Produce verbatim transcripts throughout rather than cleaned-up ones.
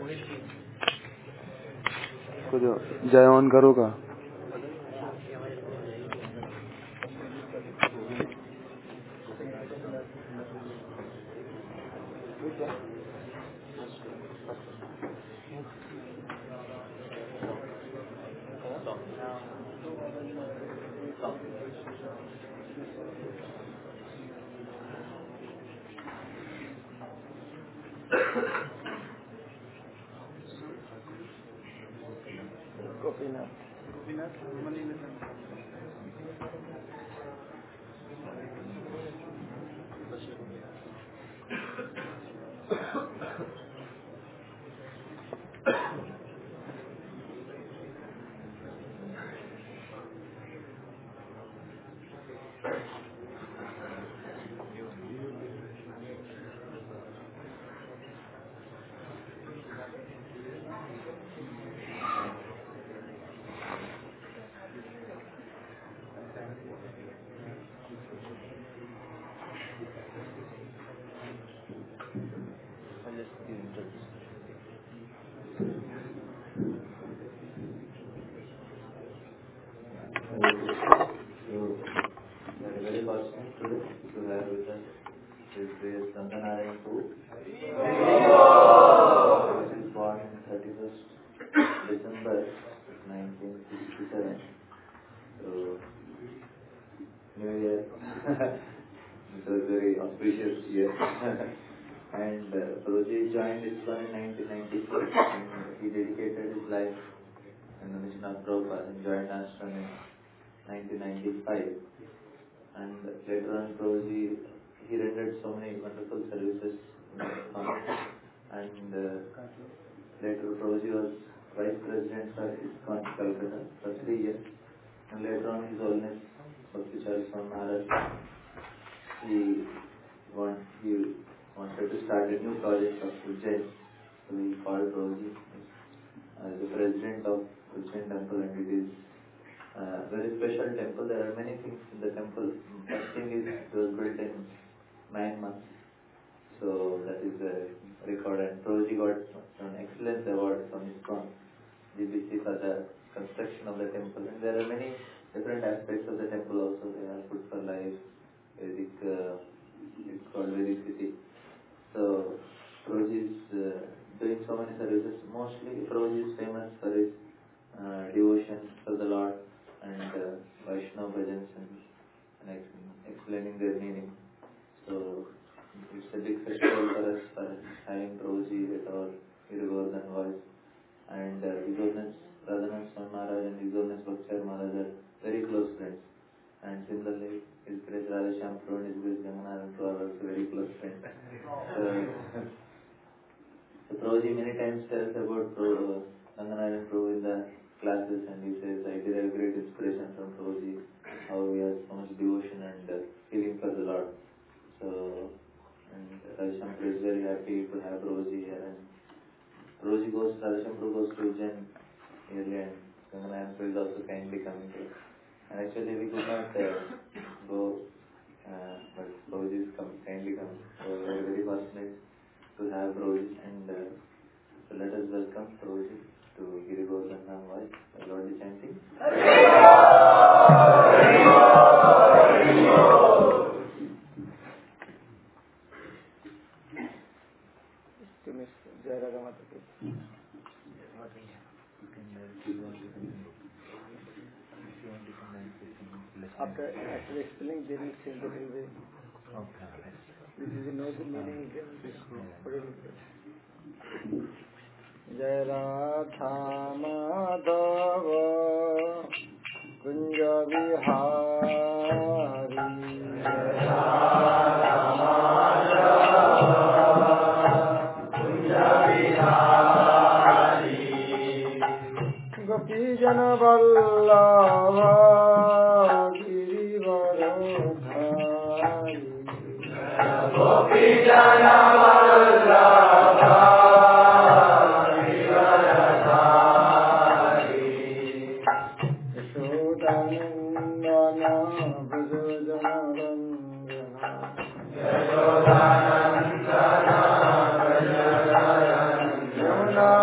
खुद जय ऑन करो का After after explaining, they will say that will be. Okay. This is you know the meaning. This Jai Radha Madhava Kunja Vihari. Jai Radha Madhava Kunja Vihari. Gopi Jana Vallabha Gopi Jana Vallabha Giridharadhari Yashodanandana Vrajjanarandana Yashodanandana Vrajjanarandana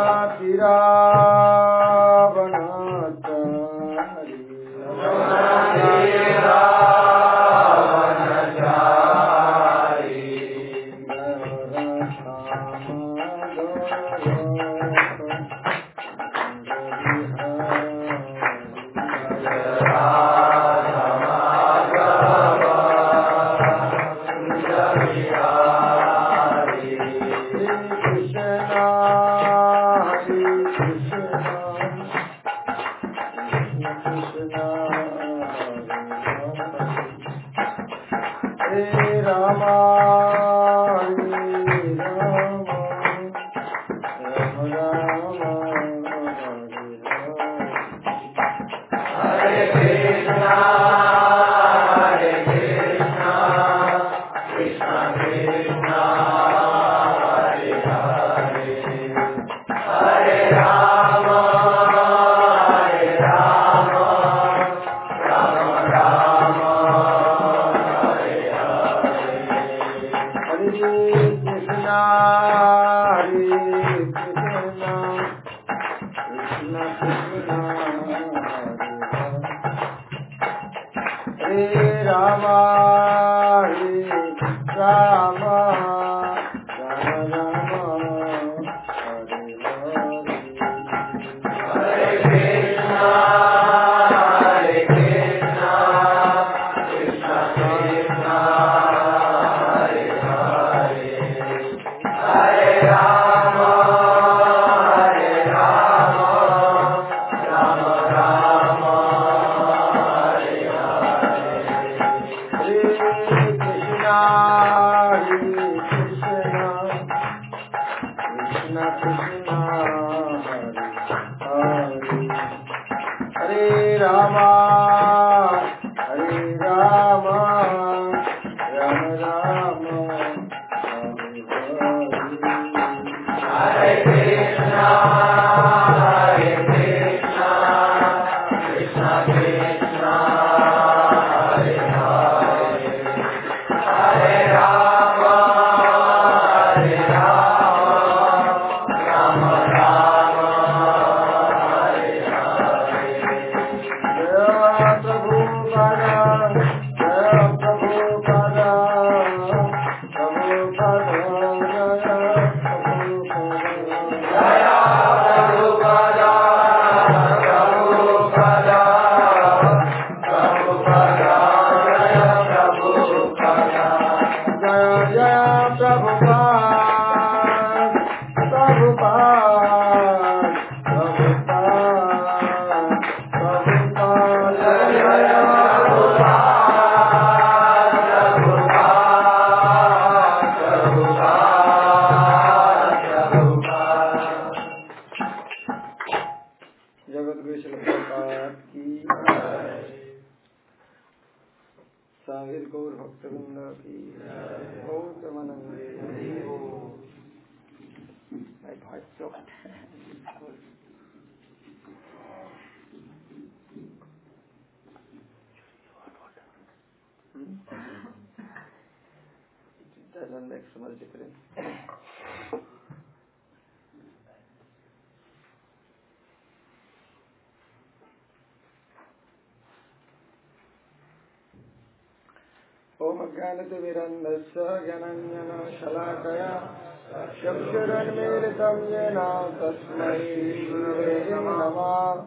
ज्ञानतिमिरन्धस्य ज्ञानाञ्जनशलाकया चक्षुरुन्मीलितं येन तस्मै श्रीगुरवे नमः।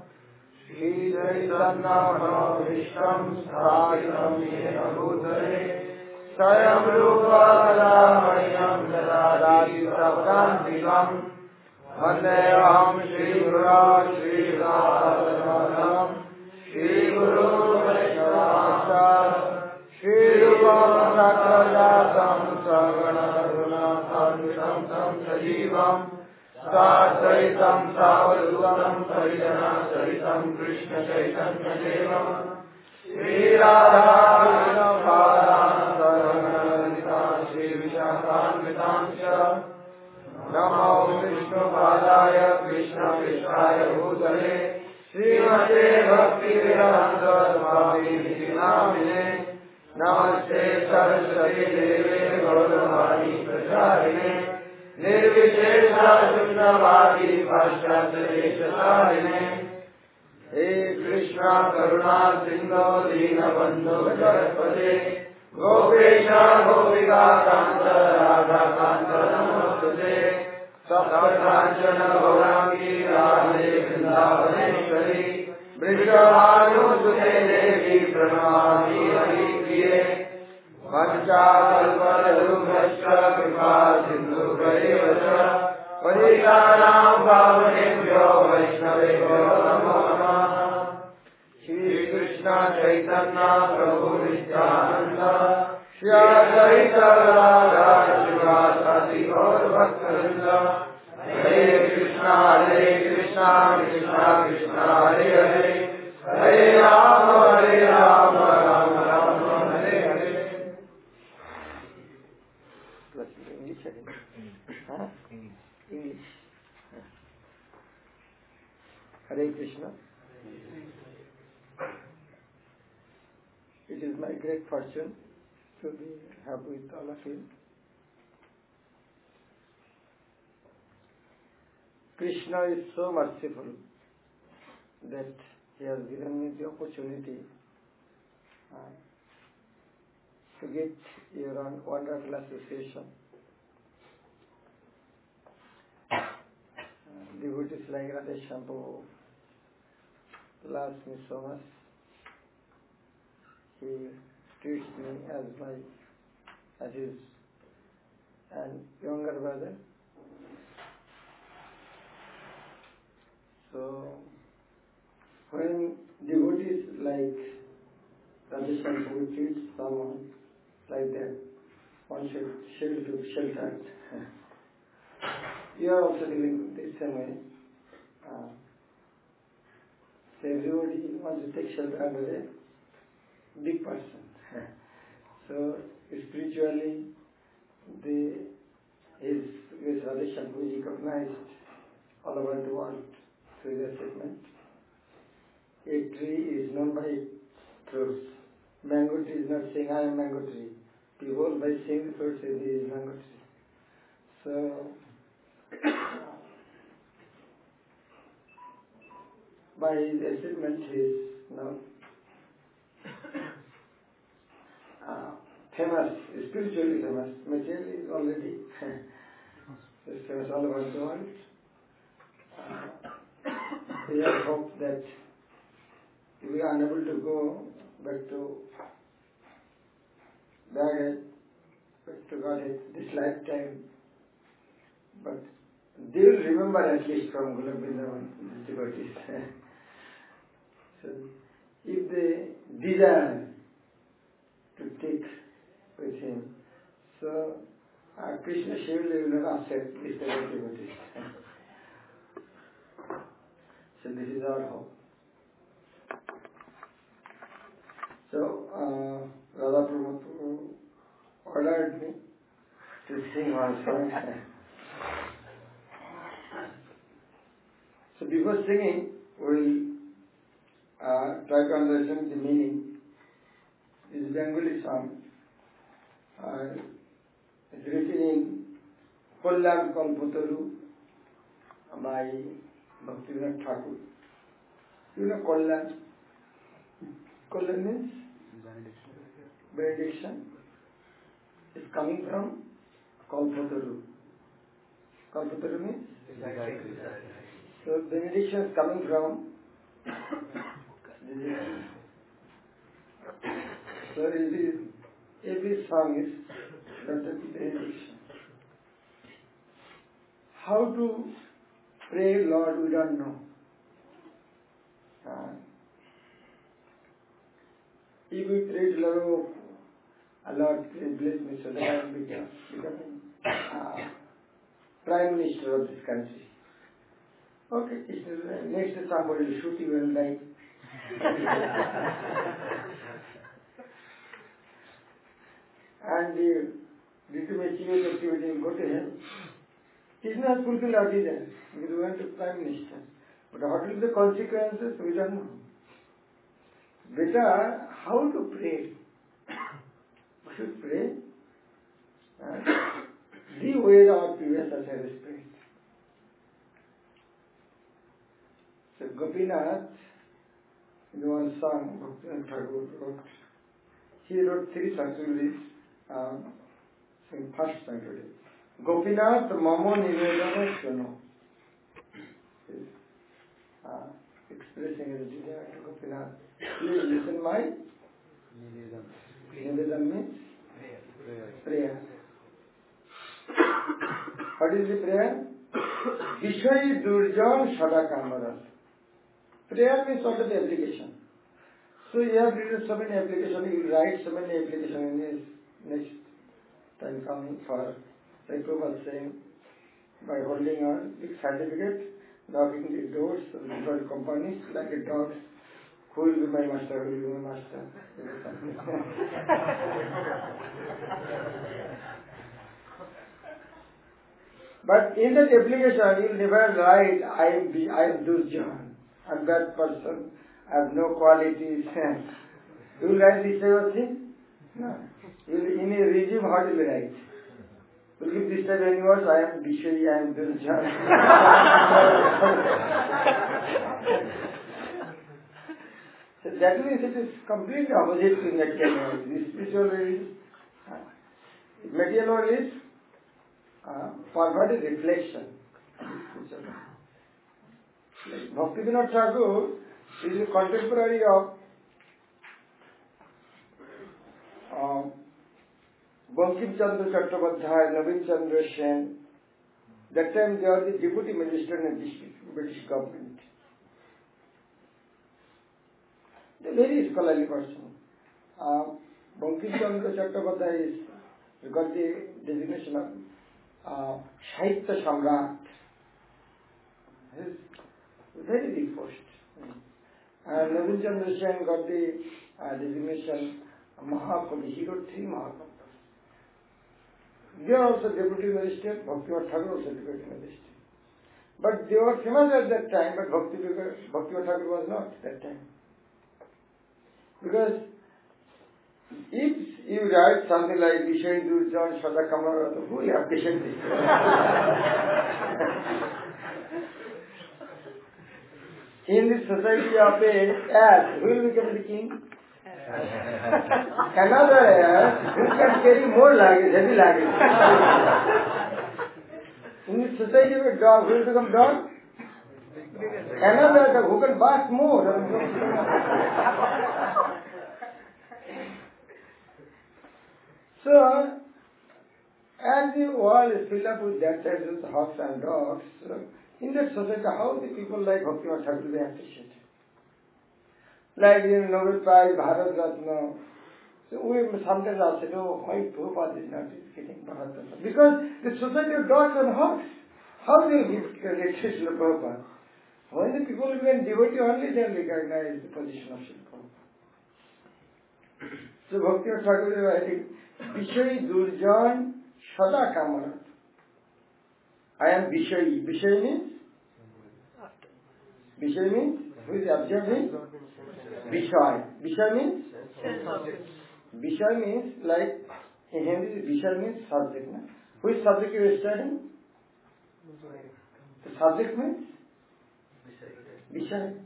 श्रीचैतन्यमनोभीष्टं स्थापितं येन भूतले स्वयं रूपा कदा मह्यं ददाति स्वपदान्तिकम्। वन्देऽहं श्रीगुरो श्रीरामचन्द्रं श्रीगुरो वैष्णवं श्रीरूपं साग्रजातं सगुणरघुनाथान्वितं तं सजीवं साद्वैतं सावधूतं परिजनसहितं कृष्णचैतन्यदेवं श्रीराधाकृष्णपादान् श्रीविशाखान्वितांश्च नमो विष्णुपादाय कृष्णपृष्ठाय भूतले श्रीमते भक्तिवेदान्त स्वामिनिधि नामिने नमस्ते सरस्वती देवे गौरवाणी प्रचारिणे निर्विशेषा शून्यवादी पाश्चात्यदेशतारिणे हे कृष्ण करुणा सिंधो दीनबंधो जगत्पते गोपेश गोपिका कांत राधा कांत नमोस्तुते सप्तकांचन गौरांगी राधे वृंदावनेश्वरी वृषभानुसुते देवी प्रणमामि हरिप्रिये वंशाकल्पतरुभ्यश्च कृपा सिन्धुभ्यैव च पतितानां पावनेभ्यो वैष्णवेभ्यो नमो नमः। श्री कृष्ण चैतन्य प्रभु नित्यानंद श्री अद्वैत गदाधर श्रीवासादि गौर भक्तवृंद Hare Krishna Hare Krishna Krishna Krishna Hare Hare Hare Rama Hare Rama Rama Rama Hare Hare. English English Hare Krishna. It is my great fortune to be have with all of you. Krishna is so merciful that he has given me the opportunity uh, to get your own wonderful association. Uh, devotees like Radha Shampoo loves me so much. He treats me as my, as his and younger brother. So, when devotees like Radha Shampoo treats someone like that, one should shield to shelter. You are also dealing the same way. Uh, so everybody wants to take shelter under a big person. So spiritually, the his his Radha Shampoo is recognized all over the world through the statement. A tree is known by its fruits. Mango tree is not saying I am mango tree. People by seeing the fruit say this is mango tree. So by his statement he is now Uh, famous, spiritually famous, materially is already is famous all over the world. Uh, we have hope that we are unable to go back to Godhead, back to Godhead this lifetime, but they will remember at least from Gulab Vrindavan, these devotees. So, if they desire to take with him. So, uh, Krishna surely will not upset these devotees. So, this is our hope. So, uh, Radha Prabhu ordered me to sing one song. So, before singing, we'll uh, try to understand the meaning. This Bengali song uh, is written in Kollam Kalpataru by Bhaktivinoda Thakur. You know Kollam? Kollam means benediction. It's coming from Kalpataru. Kalpataru means? So benediction is coming from so it is, every song is related to benediction. How to pray, Lord, we don't know. Uh, if we pray to Lord, oh, Lord, please bless me so that I will become, become uh, Prime Minister of this country. Okay, next somebody will shoot you and die. And the due to mischievous activity will go to hell. He is not fulfilled our desire because we went to Prime Minister. But what will be the consequences? We don't know. Better, how to pray? We should pray uh, the way our previous Acharya spread. So Gopinath, in one song, Bhaktivinoda Thakur wrote, he wrote three Sanskrit um, in first Sanskrit. Gopinath Mamo Nivedana Suno. Uh, expressing his desire to Gopinath. Please listen my Nivedana means prayer. What is the prayer? Vishay Durjan Sada Kamaras. Prayer means what is the application. So you have written so many applications, you will write so many applications in this next time coming for, like Prabhupada saying, by holding a big certificate, knocking the doors of different companies, like a dog, who will be my master, who will be my master. But in that application, you will never write, I am, I am Durjan, I am that person, I have no qualities. You will write this type of thing? No. You will, in a resume, how do you write? You will give this type of any words, I am Vishwari, I am Durjan. So that means it is completely opposite to that category. This spiritual is, uh, material is uh, forward reflection. Like Bhaktivinoda Thakur is a contemporary of uh, Bankim Chandra Chattopadhyay, Navin Chandra Sen. That time they are the deputy minister in the British government. They are very scholarly person. Uh, Bankim Chandra Chattopadhyay is got the designation of uh, Sahitya Samrat. His very big post. And Navin Chandra Sen got the uh, designation Mahakavi. He wrote three Mahakavis. They are also deputy minister, Bhaktivinoda Thakur also deputy minister. But they were famous at that time, but Bhaktivinoda Thakur was not at that time. Because if you write something like Vishay Durjan Sada Kamarata, who will appreciate this? In this society of a ass, who will become the king? Another ass who can carry more luggage, heavy luggage. In this society of a dog, who will become dog? Another dog who can bark more. So, as the world is filled up with that type of hawks and dogs, in that society, how the people like Bhaktivinoda Thakur will be appreciated? Like in Nobel Prize, Bharat Ratna. So we sometimes ask, oh, why Prabhupada is not getting Bharat Ratna? Because the society of dogs and hawks, how do you give recognition to Prabhupada? When the people remain devotee only, they recognize the position of Srila Prabhupada. So Bhaktivinoda Thakur is writing, Vishay Durjan Sada Kamarat. I am Vishay. Vishay means? Vishay means? Who is the object means? Vishay. Vishay means? Vishay means like, in Hindi, Vishay means subject. No? Which subject you are studying? The subject means? Vishay.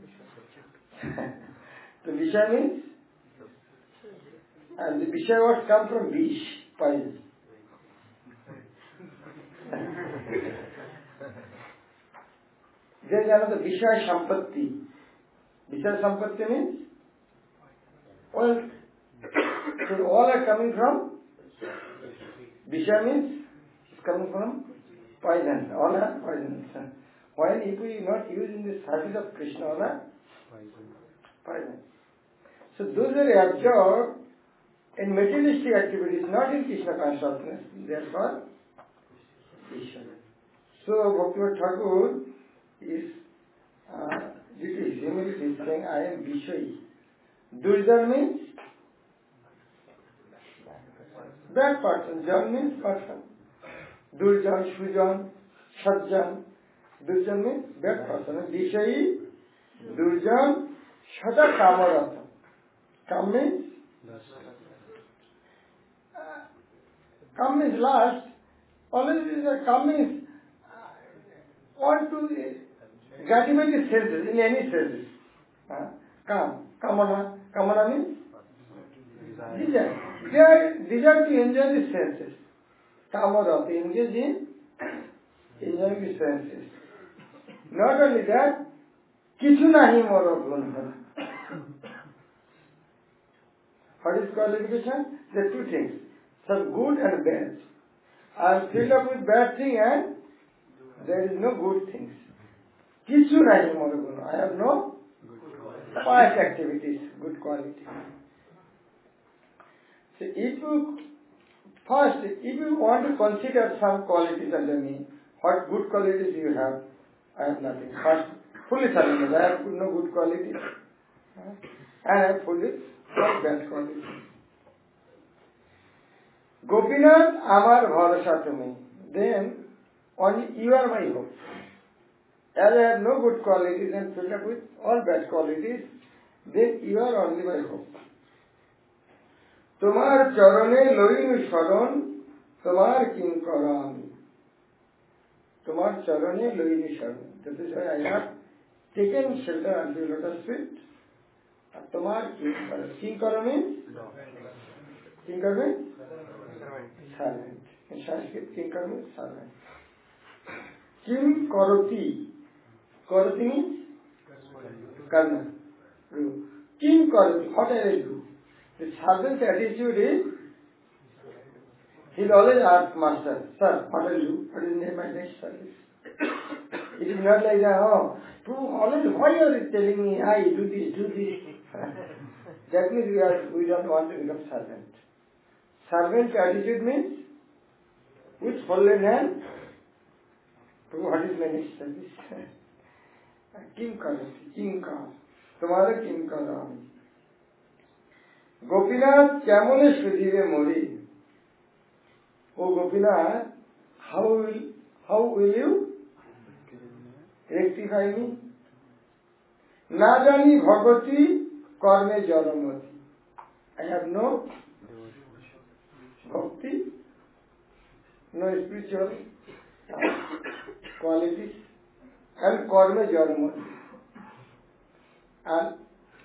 The Vishay means? And the Vishay words come from Vish, poison. There is another Vishay Sampatti. Vishay Sampatti means? Well, so all are coming from? Vishay means? It's coming from poison. All are poisons. While if we not using the service of Krishna, all are poison. So those are absorbed in materialistic activities, not in Krishna consciousness. Therefore, Vishay. So Bhaktivinoda Thakur is, uh, due to his humility, is saying, I am Vishay. Durjan means bad person. Jan means person. Durjan, Sujan, Sajjan. Durjan means bad person. Vishay, Durjan, Sada Kamarata. Kam means? Uh, Kam means last. Always is a calm means uh, want to gratify the senses in any senses. Uh, calm. Kamana. Kamana means desire. Desire, desire to enjoy the senses. Kamarata, engage in enjoying the senses. Not only that, kichu nahi moro gun. What is qualification? There are two things. Some good and bad. I am filled up with bad thing and there is no good things. Kichu nahi moro gun. I have no past activities, good quality. So if you first, if you want to consider some qualities under me, what good qualities you have? I have nothing. First, fully surrendered. I have no good qualities. And I have fully no bad qualities. Gopinath, Amar Bharasa to me. Then, only you are my hope. As I have no good qualities and filled up with all bad qualities, then you are only my hope. Tomar charane loinu sharon, tomar kinkara ami. Tomar charane loinu sharon. That is why I have taken shelter unto your lotus feet. Tomar kinkara. Kinkara means? Kinkara means? Servant. In Sanskrit, kinkara means servant. Kim karoti. Karoti means? Karna. Do. Kim karoti. What I will do? The servant's attitude is, he will always ask master, sir, what will you do? What is my next service? It is not like that, oh, to always, why are you telling me, I do this, do this? That means we, are, we don't want to become servant. Servant's attitude means, with fallen hand, to what is my next service? Kim karati, kim ka, tomara kim karami. Gopinath, kemone sudhive mori. Oh Gopinath, how will, how will you rectify me? Na jani bhagati karme jaramati. I have no bhakti, no spiritual qualities, and karme jaramati. And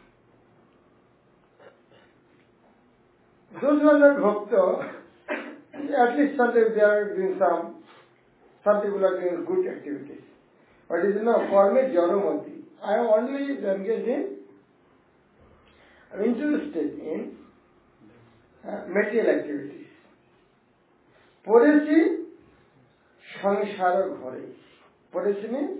those who are not bhakta, at least sometimes they are doing some, some people are doing good activities. But it is not karma jaramati. I am only engaged in, I am interested in uh, material activities. Poresi samsara ghore. Poresi means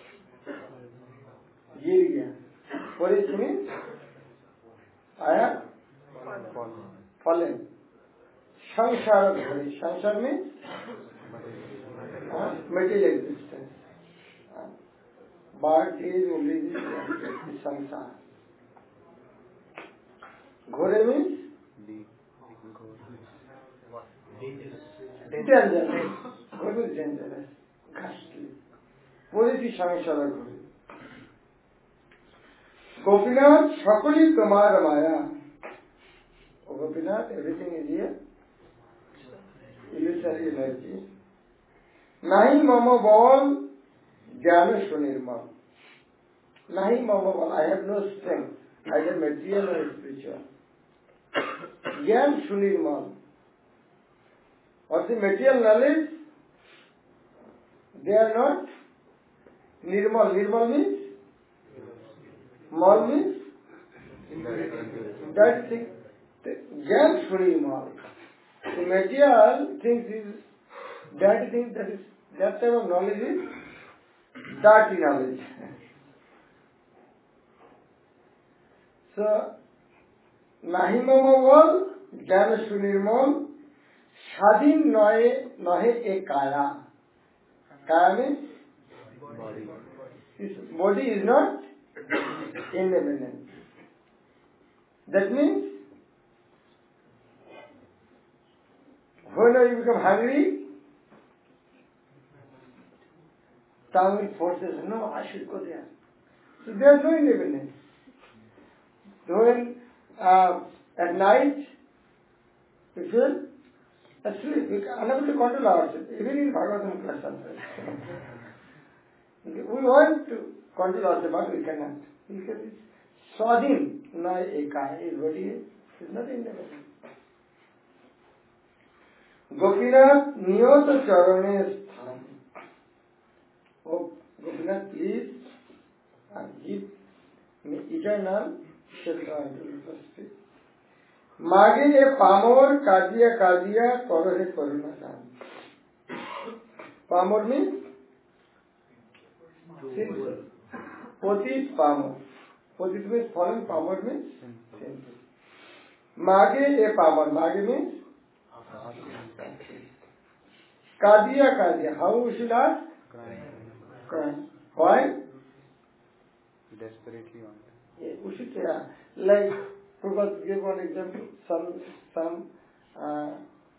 girgya. Poresi means I am fallen. Samsara ghore. Samsara means uh, material existence. Uh, but is only this samsara. Ghore means dangerous. Ghore is dangerous. Ghastly. Poresi samsara ghore. Gopinath, Shakuli Tomar Maya. Oh Gopinath, everything is here. Illusory energy. Nahi mama ball, jnana sunirma. Nahi mama ball, I have no strength, either material or spiritual. Jnana sunirma. What's the material knowledge? They are not nirmal. Nirmal means? Mal means? That thing. Jnana sunirma. The material things is that thing, that is that type of knowledge is dirty knowledge. So nahi mamaval jnana sunirmal shadin nohe nohe e kaya. Kaya means body. This body is not independent. That means whenever you become hungry, tongue forces, no, I should go there. So there is no independence. So when uh, at night you feel Actually, we are unable to control ourselves. Even in Bhagavatam class sometimes. We want to control ourselves, but we cannot. Because it's Swadhin, na eka, is what is, is not independent. Gopinath niyata charane sthan. Oh, Gopinath, please uh, give me eternal shelter unto lotus feet. Mage e pamor kajiya kajiya korohe karuna dhan. Pamor means sinful. Potit pamor. Potit means fallen, pamor means sinful. Mage e pamor. Mage means Kadiya Kadiya. How we should ask? Cry. Why? Desperately want. Yeah, we should say, uh, like, Prabhupada gave one example. Some, some, uh,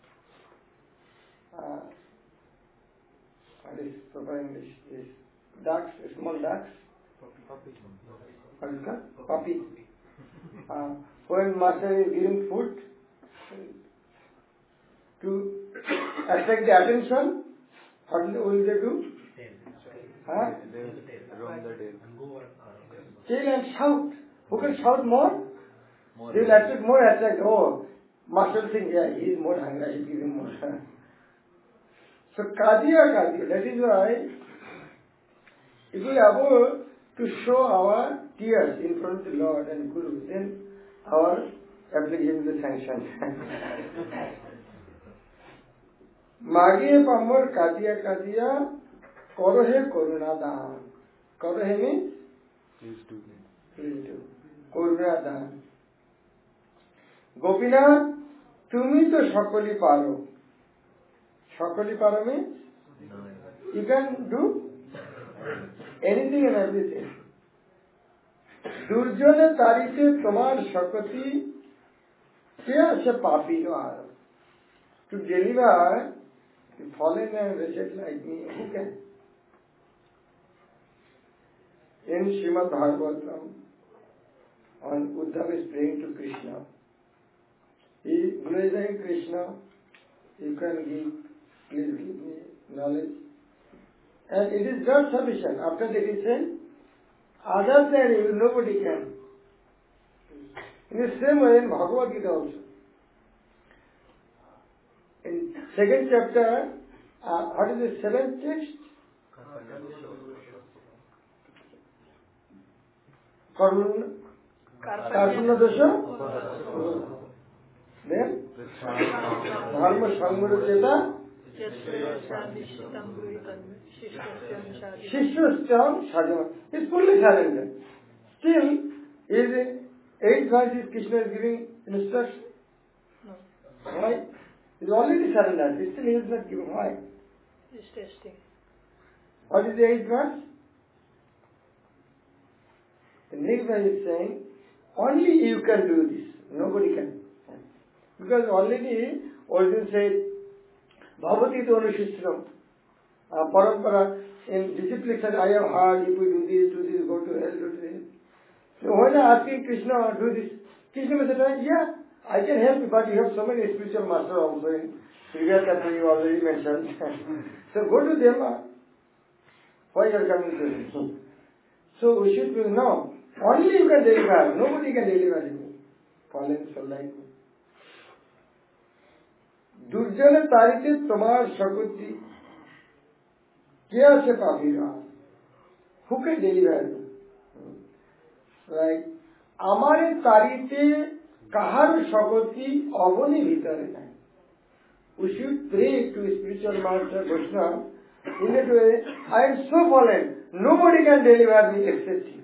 uh, what is proper English? Is ducks, small ducks. What is it called? Puppy. Uh, when master is giving food to attract the attention, what will they do? Huh? They will roam the tail. Tail and shout. Who can shout more? more they will attract more attract. Oh, master thinks, yeah, he is more hungry, I should give him more. So, Kadiya Kadiya, that is why, if we are able to show our tears in front of the Lord and Guru, then our application is sanctioned. Mage pamor kadiya kadiya korohe karuna dhan. Korohe means? Please do. Please do. Karuna dhan. Gopinath, tumi to shakoli paro. Shakoli paro means? You can do anything and everything. Durjana tarite tomar shakoti kya se papi no. To deliver the fallen and wretched like me, who can? In Srimad Bhagavatam, on Uddhava is praying to Krishna. He is saying, Krishna, you can give, please give me knowledge. And it is not sufficient. After that he said, other than you, nobody can. In the same way in Bhagavad Gita also. In second chapter, uh, what is the seventh text? Karuna Dosha. Then Dharma Sangura Cheta Shishtastam Shadima. He is fully surrendered. Still, is eight verse is Krishna is giving instruction? No. Why? He is already surrendered. Still he is not giving. Why? He is testing. What is the eighth verse? The next verse is saying, only you can do this. Nobody can. Because already Arjuna said, Bhavati to Anushistram. Uh, Parampara, in discipline said, I have heard, if we do this, do this, go to hell, go to hell. So when asking Krishna, do this, Krishna said, yeah, I can help you, but you have so many spiritual masters also in previous chapter you already mentioned. So go to them. Uh, why you are coming to me? So we should be, no, only you can deliver, nobody can deliver me. Fallen soul like me. Durjana tarite tomar shakuti kya se pavira. Who can deliver me? Like, amare tarite kahar shakoti avoni bhitare nahi. We should pray to spiritual master Vaishnava in that way, I am so fallen, nobody can deliver me except you.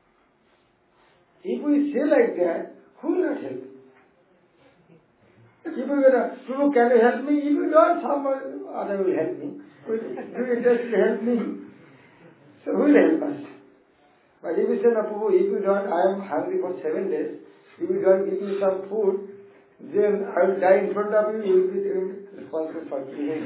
If we say like that, who will not help? If we were, Prabhu, can you help me? If you don't, someone other will help me. Do you just help me? So who will help us? But if we say, no, Prabhu, if you don't, I am hungry for seven days, if you don't give me some food, then I will die in front of you, you will be responsible for me.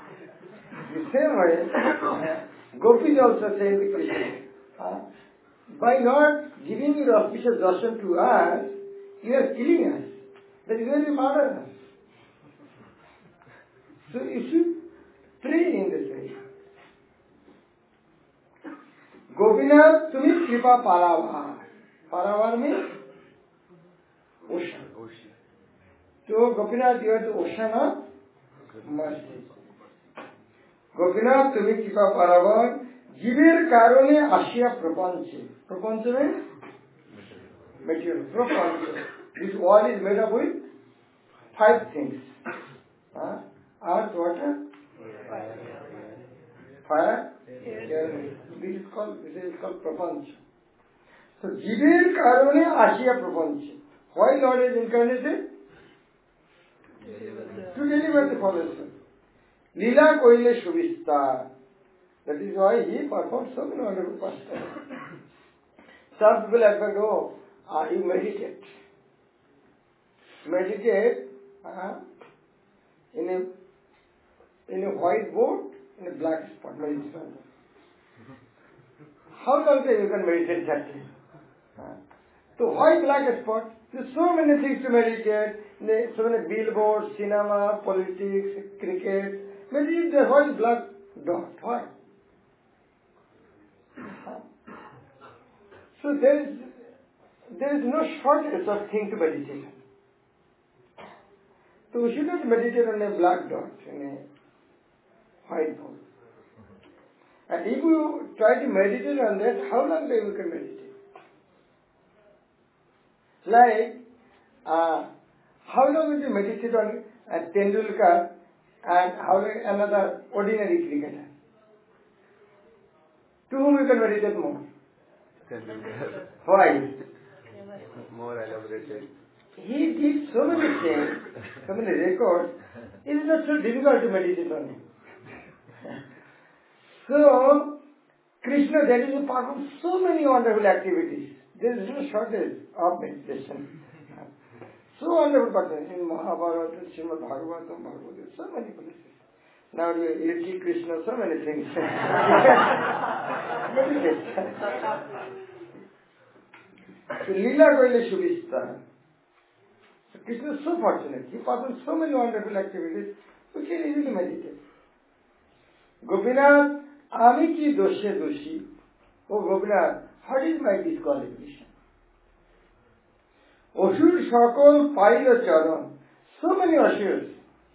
The same way, Gopis also say to Krishna, uh, by not giving your auspicious darshan to us, you are killing us. That is very murder us. So you should pray in this way. Gopinath, tumi kripa paravar. Paravar means ocean. ocean. So Gopinath, you are the ocean of mercy. Gopinath, tumi kripa paravar. Jiver karone asya prapanche. Prapanche means material. Prapanche. This wall is made up with five things. Huh? Earth, water, fire, air. This is called this is called prapancha. So jiver karone asya prapancha. Why Lord is incarnated? To deliver the fallen. Lila koile shubista. That is why he performed so many wonderful pastimes. Some people have said, oh, uh, you meditate. Meditate uh, in a in a white board, in a black spot. Meditation. How long time you can meditate that thing? Uh, so why black spot? There are so many things to meditate. There so many billboards, cinema, politics, cricket. Meditate the whole black dot. Why? So there is there is no shortage of thing to meditate. So we should not meditate on a black dot in a white board. And if you try to meditate on that, how long time you can meditate? Like, uh, how long will you meditate on uh, Tendulkar and how long another ordinary cricketer? To whom you can meditate more? Tendulkar. Why? More elaborated. He did so many things, so many records, it is not so difficult to meditate on him. So, Krishna, that is a part of so many wonderful activities. There is no shortage of meditation. So wonderful person in Mahabharata, Srimad Bhagavatam, Bhagavad, so many places. Now you see Krishna, so many things. Meditate. So Leela Goyle Shubhista. So Krishna is so fortunate. He performs so many wonderful activities. We can easily meditate. Gopinath, Ami ki doshe doshi. Oh Gopinath, what is my disqualification? Ashur Shakal Paila Charan. So many Ashurs.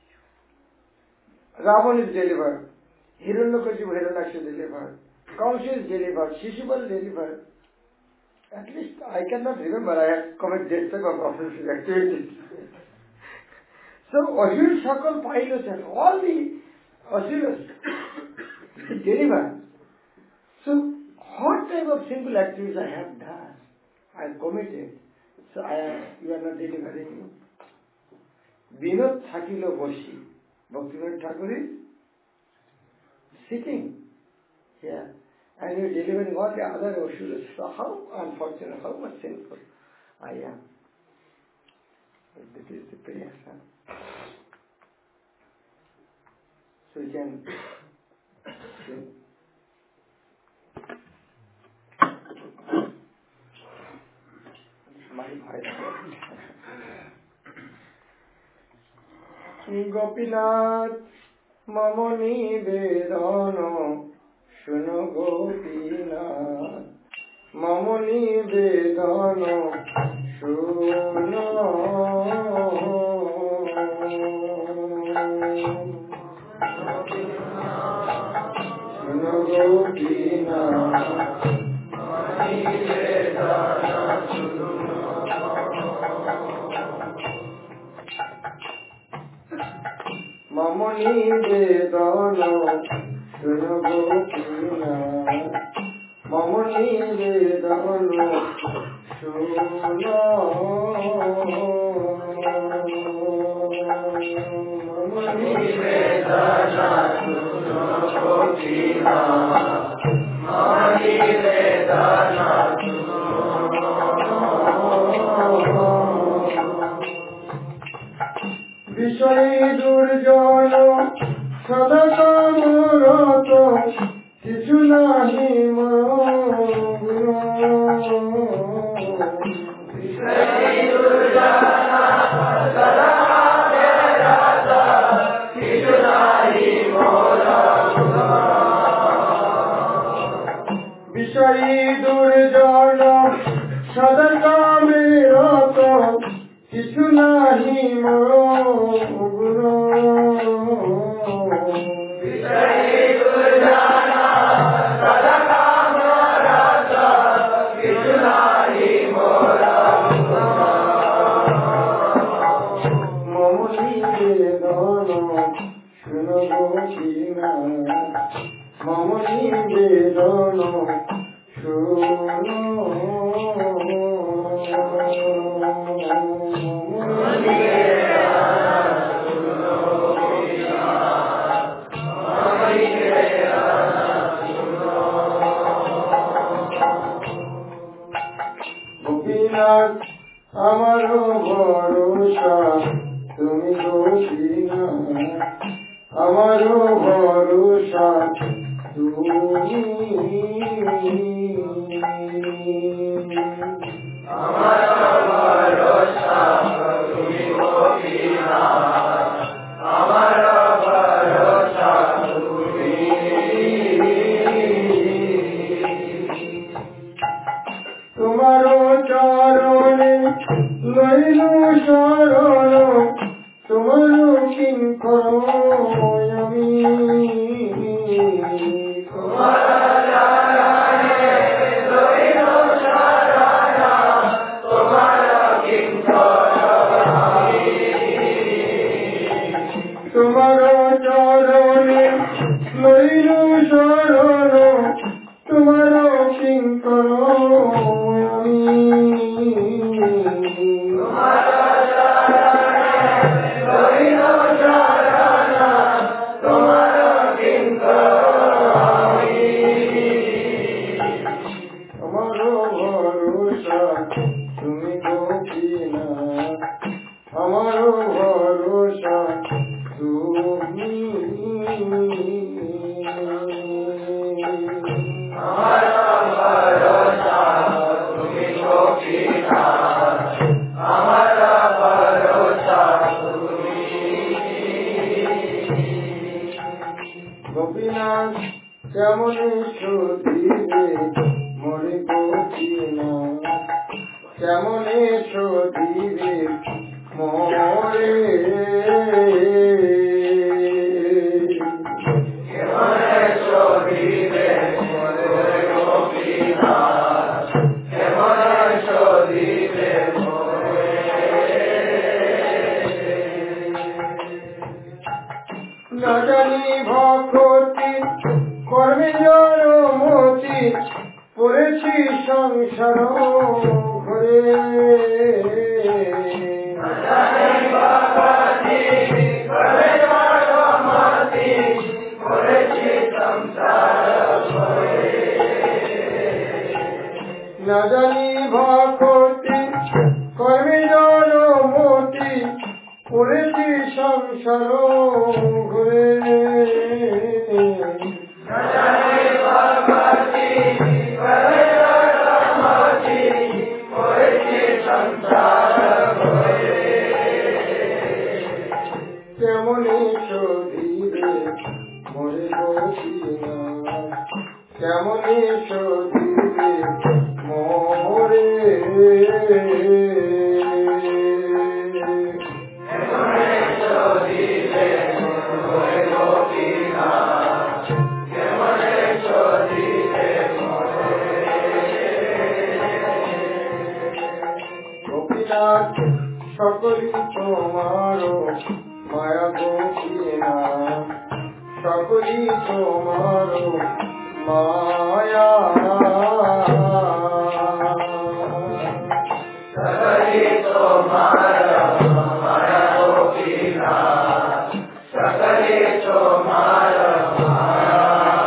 Ravan is delivered. Hiranyakashipu Hiranyaksha is delivered. Kamsa is delivered. Shishupal is delivered. At least I cannot remember I have committed this type of offensive activities. So Ashur Shakal Paila Charan. All the Ashurs is delivered. So what type of simple activities I have done? I have committed. So I am, you are not delivering me. Vinod Thakilo Boshi. Bhaktivinoda Thakur is sitting here. And you are delivering all the other Ashuras. So how unfortunate, how much sinful I am. That is the prayer. Huh? So you can sing. Gopinath Mamoni Vedano Shuno Gopinath Mamoni Vedano Shuno Shuno Gopinath Mamoni Vedano Mamoni Vedano Shuno Gopinath Mamoni Vedano Shuno Mamoni Vedano Shuno Gopinath Mamoni Vedano Vishwai Durjana Sadaka Murata Kichu nahi Mano দুর্জন সদা কামে রত কিছু নাহি মোর গুণ বিষয়ী দুর্জন সদা কামে রত কিছু নাহি মোর মমনি বেদন শুনো কিনা মমনি বেদন শুনো গোপীনাথ আমার ভরসা তুমি গোপীনা আমার ভরসা তুমি আমার ভরসা তুমি গোপীনা আমার ভরসা তুমি তোমার চরণে লইল শরণ তোমার কিঙ্কর আমি তোমার চরণে লইল শরণ তোমার কিঙ্কর আমি তোমার চরণে লইল শরণ তোমার কিঙ্কর আমি তোমার চরণে লইল শরণ তোমার কিঙ্কর আমি তোমার ভরসা তুমি গোপীনা আমার ভরসা তুমি আমার ভরসা তুমি গোপীনা আমার ভরসা তুমি গোপীনাথ কেমন সতীরে মরে গোপীনা কেমন সতীরে মরে কেমন সতীরে মরে গোপীনা কেমন সতীরে মরে না জানি ভক্তি কর্মে জড়মতি পড়েছি সংসার ঘরে না জানি ভক্তি কর্মে জড়মতি পড়েছি সংসার ঘরে না জানি ভক্তি কর্মে জড়মতি পড়েছি সংসার ঘরে না জানি ভক্তি কর্মে জড়মতি পড়েছি সংসার ঘরে কেমনি সধীরে মরে গোপীনা কেমনি সধীরে মরে গোপীনাথ সকলি তোমার মায়া গোপীনা সকলি তোমার মায়া সকলি তোমার মায়া গোপীনা সকলি তোমার মায়া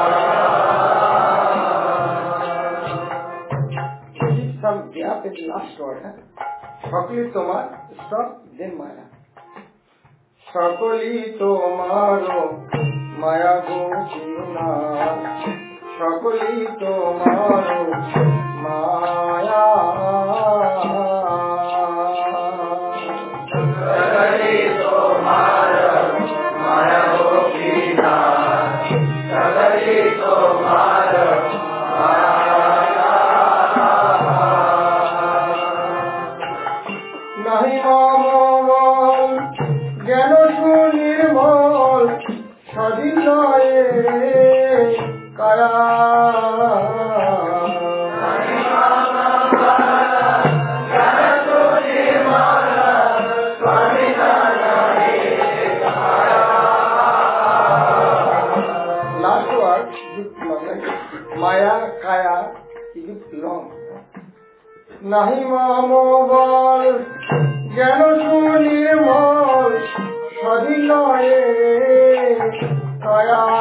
some gap in the last word huh? সকলি তোমার stop then মায়া সকলি তোমার মায়া গোপীনা সকলি তোমার মায়া সকলি তোমার মায়া গোপীনা সকলি তোমার মায়া মায়া কায়া ইজ লং নাহি মামবল জ্ঞান সুনির্মল স্বাধীন নয়ে কায়া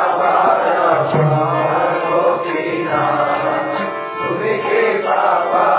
Baba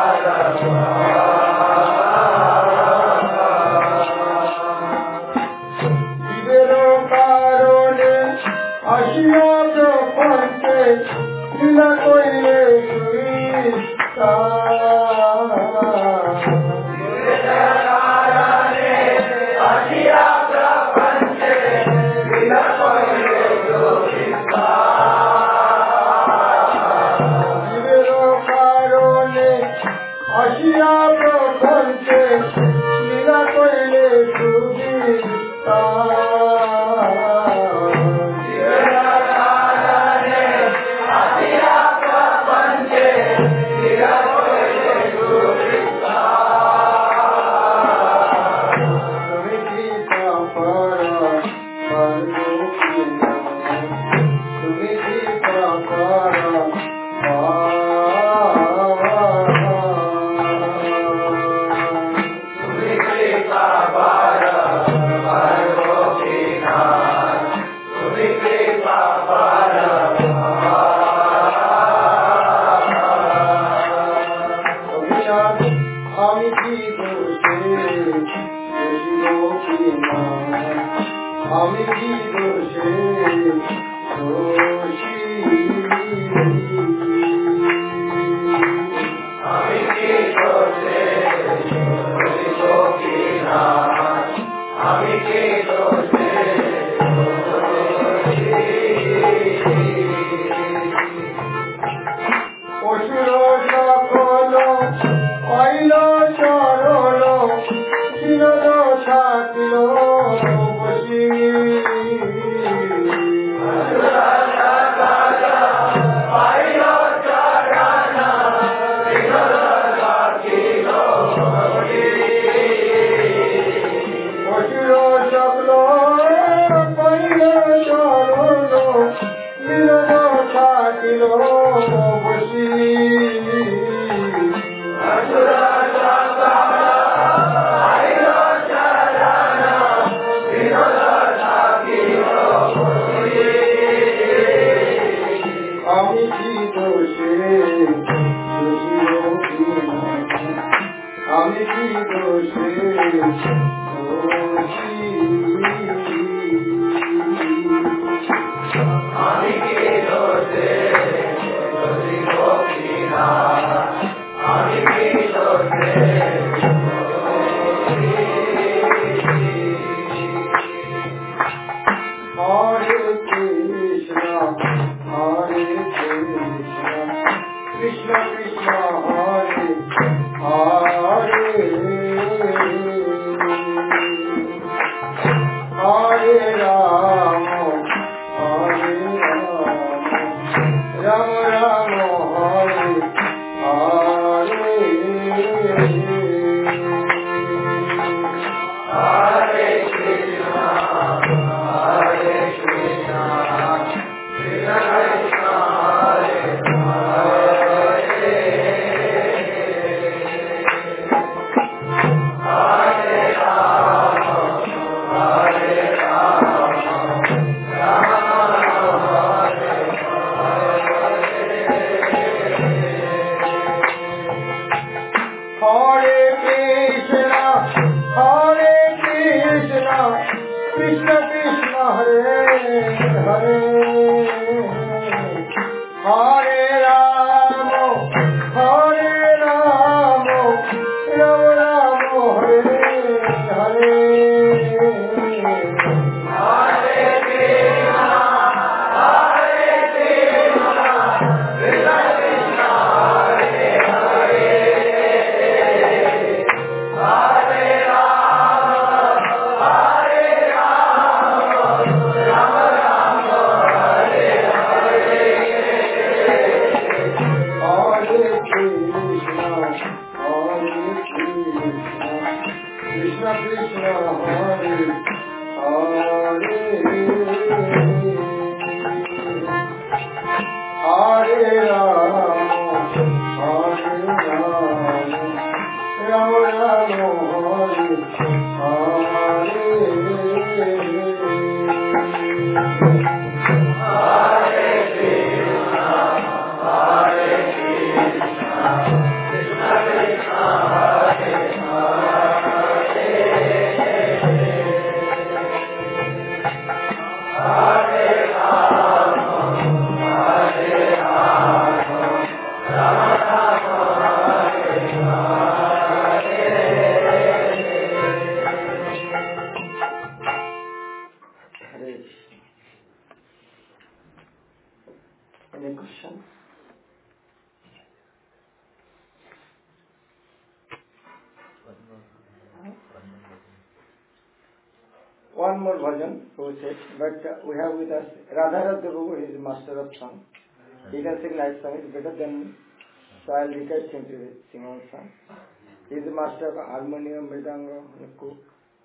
One more version, who said, but uh, we have with us Radharat Babu, he is the master of song. He can sing nice song, it's better than Soil Vikas seem to sing on song. He is the master of harmonium, mridanga, and cook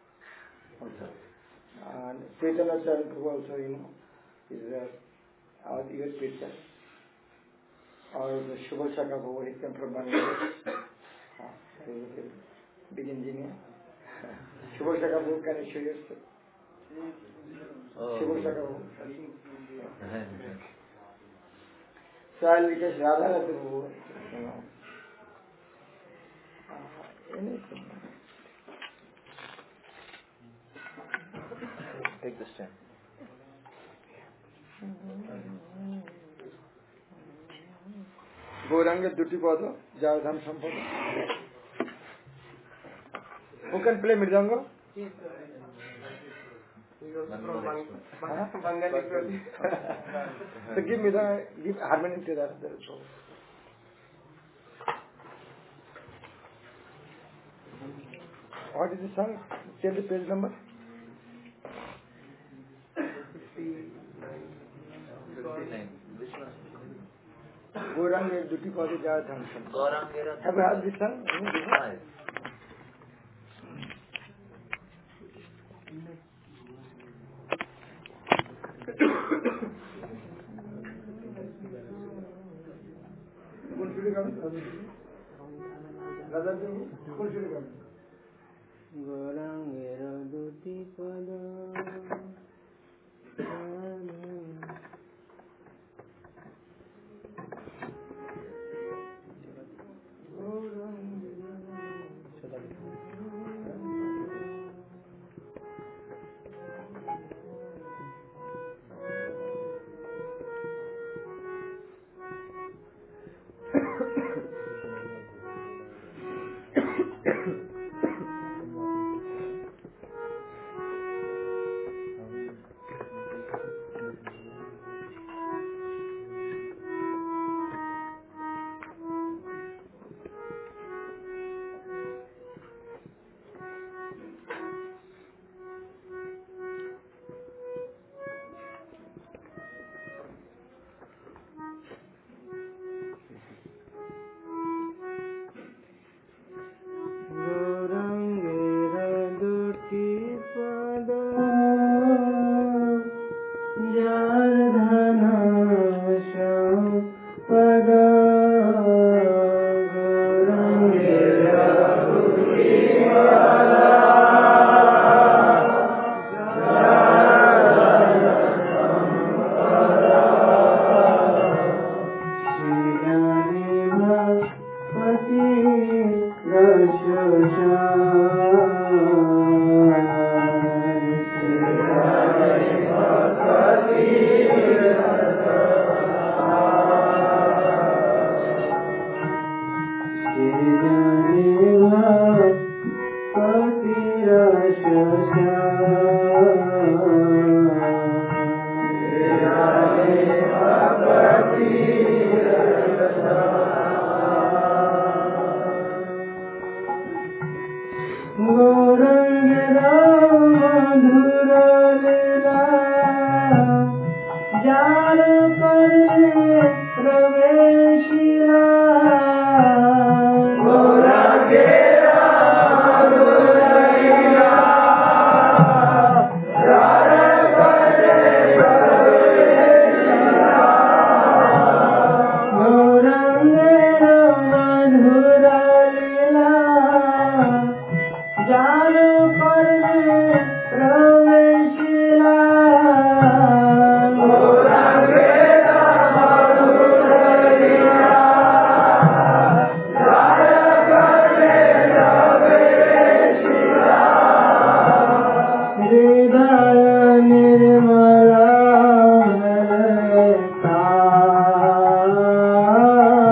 also. And Chaitanya Charan Prabhu also, you know, is uh, our your teacher. Or the Shubha Shaka Babu, he came from Bangladesh. Uh, he is a big engineer. Shubha Shaka Babu, can you show yourself? Shubha Shaka Babu. So I'll because Radha Babu, you know. anything. Take the stand. Gauranga Dutipada, Javadhan Sampada. Who can play Mridanga? Huh? So give me the give harmonium to that. What is the song? Tell the page number. fifty-nine. Which one? Gauranga Dutipada Javadhan Sampada. Gauranga. Have you heard this song? Five. Gauranga Dutipada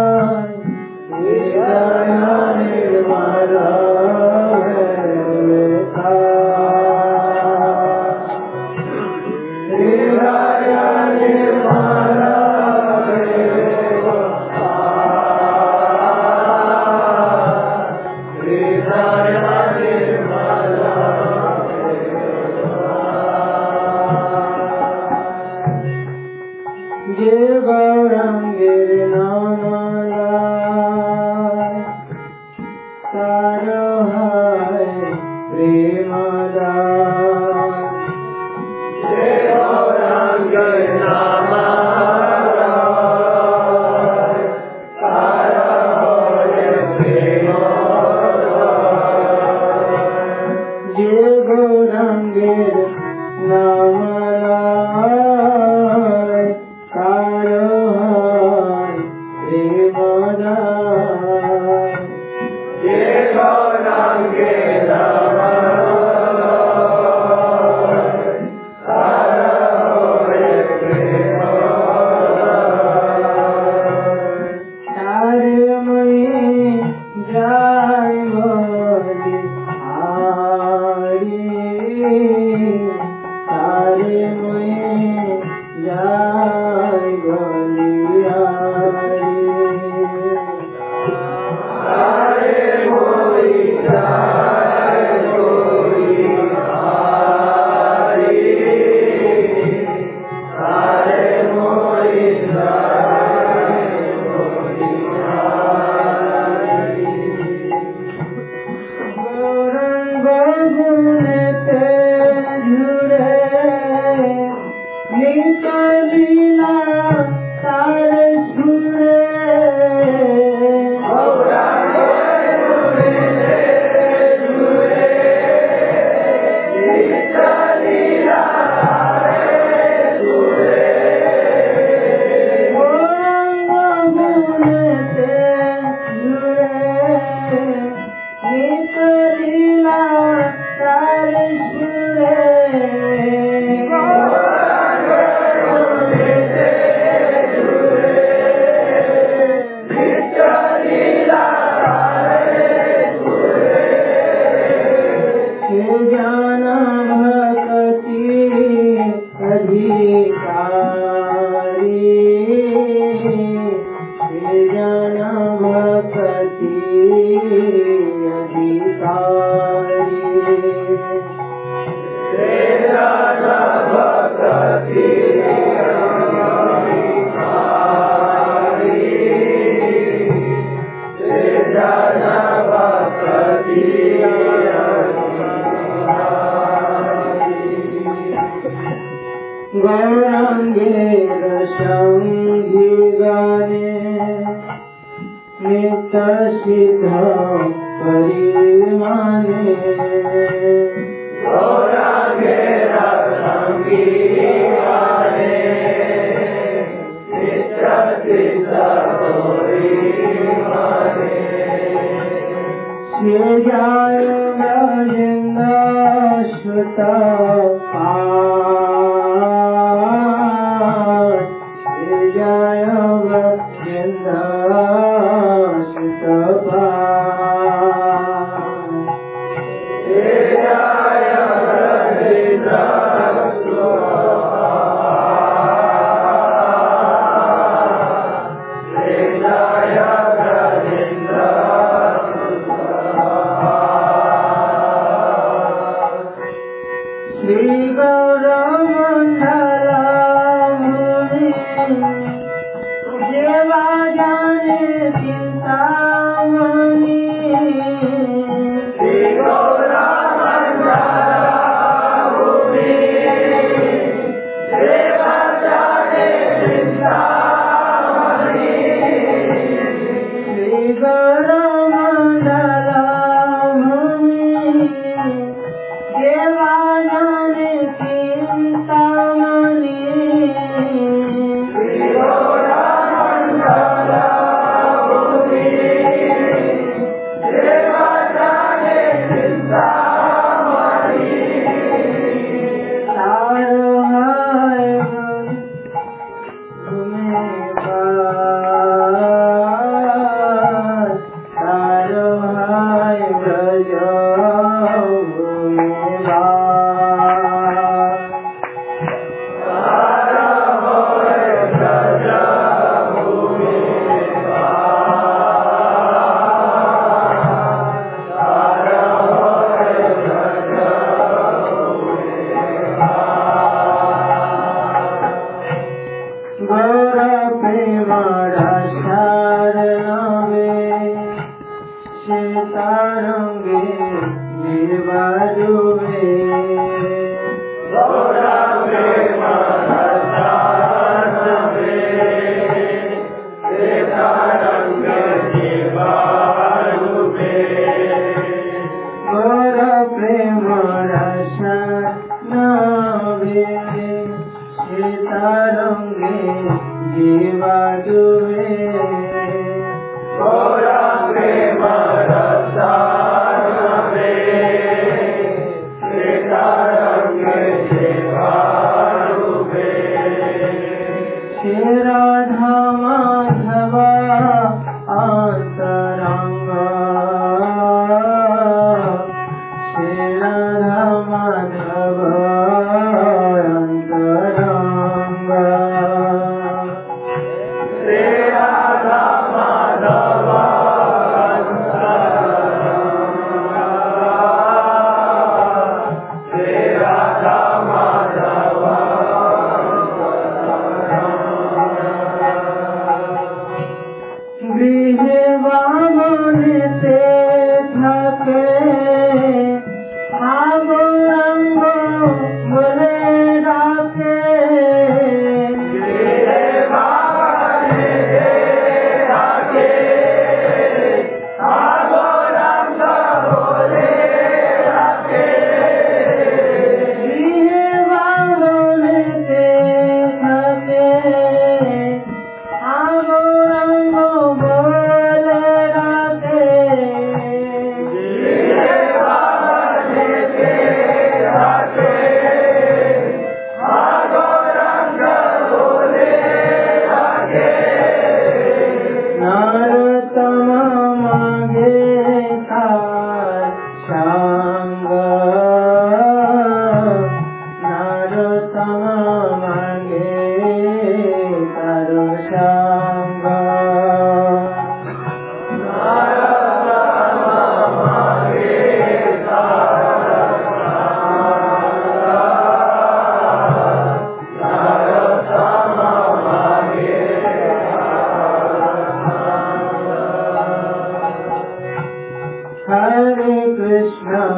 Hare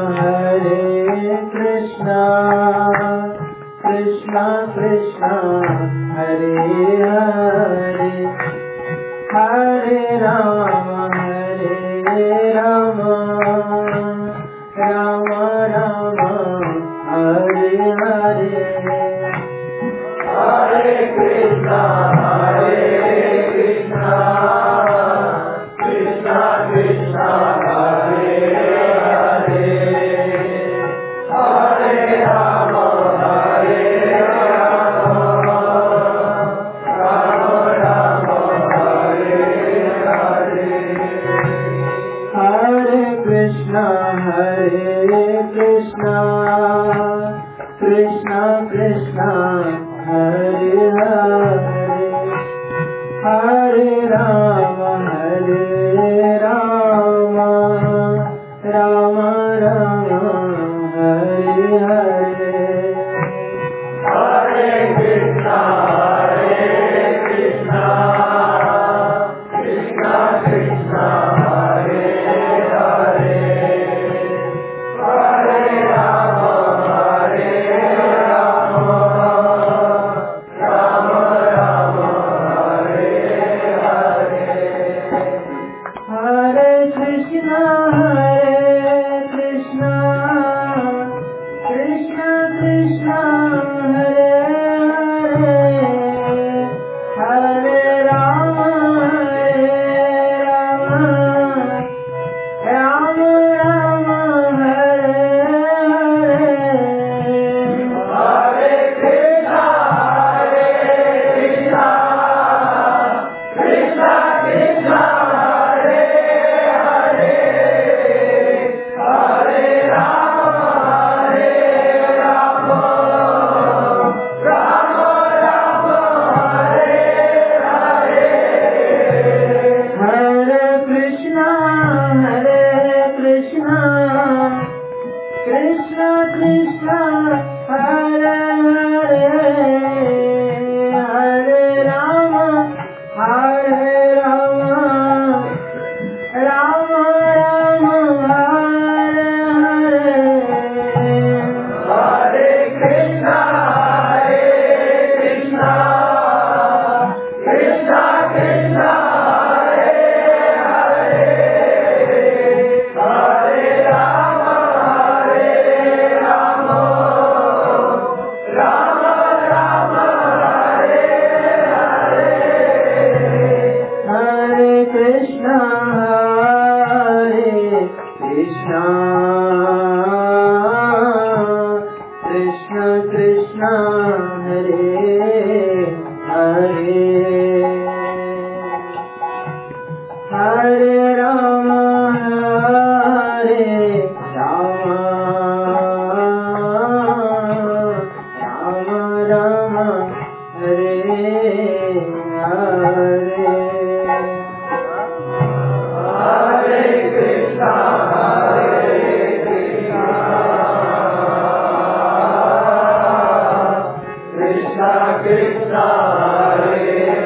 Hare Krishna, Krishna Krishna, Hare Hare, Hare Rama, Hare Rama, Rama Rama, Hare Hare, Hare Krishna, Hare Krishna, Krishna Krishna, Hare Hare, Hare Rama, Hare Rama, Rama Rama, Hare Hare, Hare Krishna, Hare Krishna, Krishna Krishna, Hare Hare, Hare Rama, Hare Rama, Rama Rama, Hare Hare, Hare Krishna, Hare Krishna, Krishna Krishna, Hare Hare, Hare Rama, Hare Rama, Rama Rama, Hare Hare, Hare Krishna, Hare Krishna, Krishna Krishna, Hare Hare, Hare Rama, Hare Rama, Rama Rama, Hare Hare, Hare Krishna, Hare Krishna, Krishna Krishna, Hare Hare, Hare Rama, Hare Rama, Rama Rama, Hare Hare, Hare Krishna, Hare Krishna, Krishna Krishna, Hare Hare, Hare Rama, Hare Rama, Rama Rama, Hare Hare, Hare Krishna, Hare Krishna, Krishna Krishna, Hare Hare, Hare Rama, Hare Rama, Rama Rama, Hare Hare, Hare Krishna, Hare Krishna, Krishna Krishna, Hare Hare, Hare Rama, Hare Rama, Rama Rama, Hare Hare, Hare Krishna, Hare Krishna, Krishna Krishna, Hare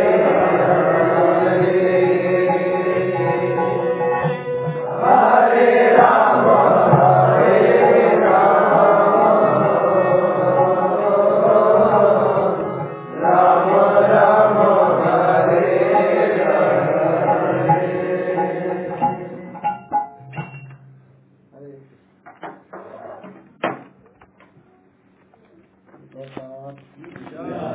Hare, Hare Rama, Hare Rama, Rama Rama, Hare Hare.